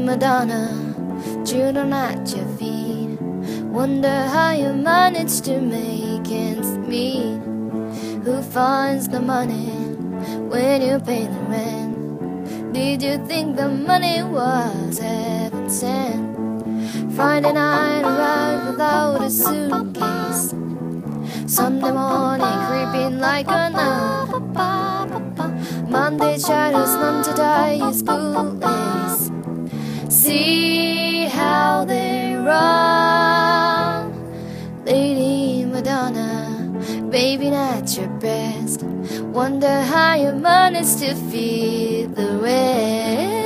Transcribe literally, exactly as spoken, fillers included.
Madonna, children at your feet. Wonder how you managed to make ends meet. Who finds the money when you pay the rent? Did you think the money was heaven sent? Friday night arrived without a suitcase. Sunday morning creeping like a nun. Monday shadows, none to tie his bootlace. See how they run. Lady Madonna, baby not your best. Wonder how you managed to feed the rest.